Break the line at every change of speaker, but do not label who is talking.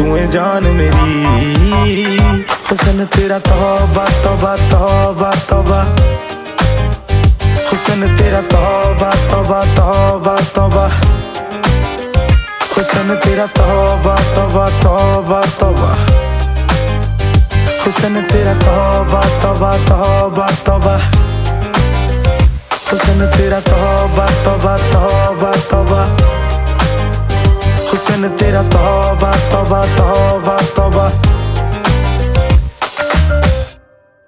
तू है जान मेरी। हुस्न तेरा तौबा तौबा तौबा तौबा, हुस्न तेरा तौबा तौबा तौबा तौबा, हुस्न तेरा तौबा तौबा तौबा तौबा, हुस्न तेरा तौबा तौबा तौबा तौबा, हुस्न तेरा तौबा तौबा तौबा तौबा, हुस्न तेरा तौबा तौबा तौबा।